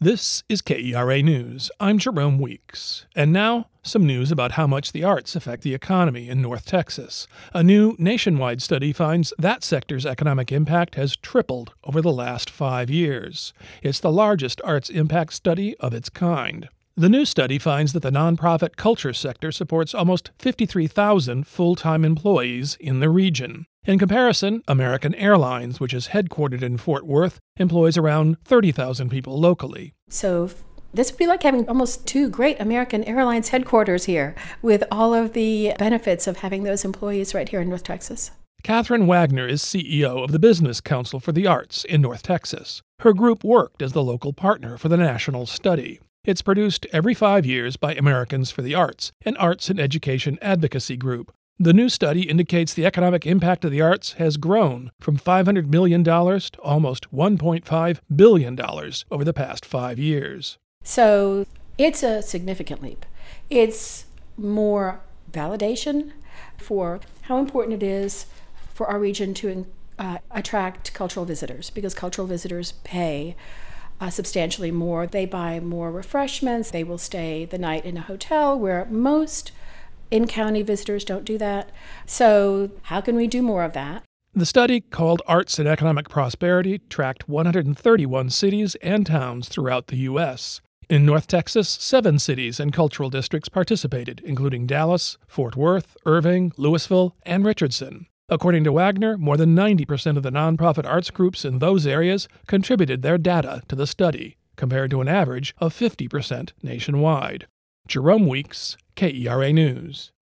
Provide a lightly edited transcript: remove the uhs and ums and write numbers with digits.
This is KERA News. I'm Jerome Weeks. And now, some news about how much the arts affect the economy in North Texas. A new nationwide study finds that sector's economic impact has tripled over the last 5 years. It's the largest arts impact study of its kind. The new study finds that the nonprofit culture sector supports almost 53,000 full-time employees in the region. In comparison, American Airlines, which is headquartered in Fort Worth, employs around 30,000 people locally. So this would be like having almost two great American Airlines headquarters here, with all of the benefits of having those employees right here in North Texas. Catherine Wagner is CEO of the Business Council for the Arts in North Texas. Her group worked as the local partner for the national study. It's produced every 5 years by Americans for the Arts, an arts and education advocacy group. The new study indicates the economic impact of the arts has grown from $500 million to almost $1.5 billion over the past 5 years. So it's a significant leap. It's more validation for how important it is for our region to attract cultural visitors, because cultural visitors pay substantially more. They buy more refreshments. They will stay the night in a hotel, where most in-county visitors don't do that. So how can we do more of that? The study, called Arts and Economic Prosperity, tracked 131 cities and towns throughout the U.S. In North Texas, 7 cities and cultural districts participated, including Dallas, Fort Worth, Irving, Louisville, and Richardson. According to Wagner, more than 90% of the nonprofit arts groups in those areas contributed their data to the study, compared to an average of 50% nationwide. Jerome Weeks, KERA News.